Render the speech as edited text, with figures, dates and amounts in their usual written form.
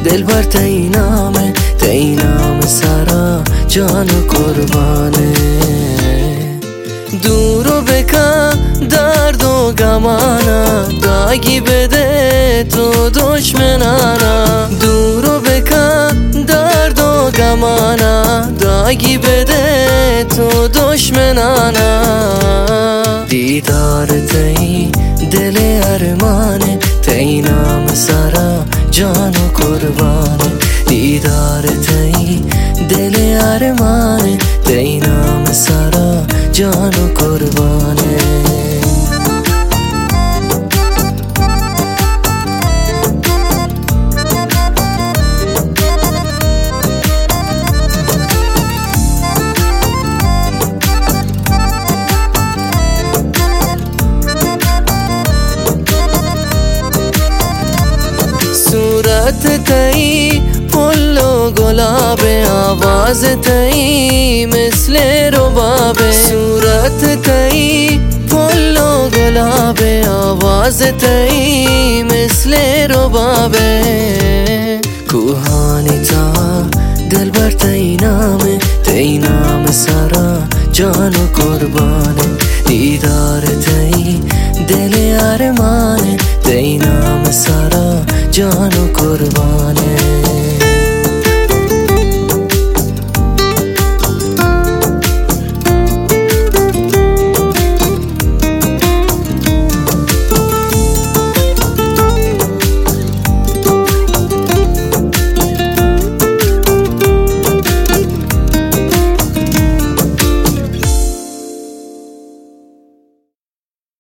دل بر تینام سرا جان قربانه دورو بکن درد و گمانا داگی بده تو دشمنانا دورو بکن درد و گمانا داگی بده تو دشمنانا دیدار تی دل ارمانه تینام سرا جان و قربانه دیدار تی دل ارمانه تینام سرا جان و قربانه صورت تئی پل و گلاب آواز تئی مثل رباب صورت تئی پل و گلاب آواز تئی مثل رباب کوهانی تا دل بر تینام سرا جان و قربانه دیدار تئی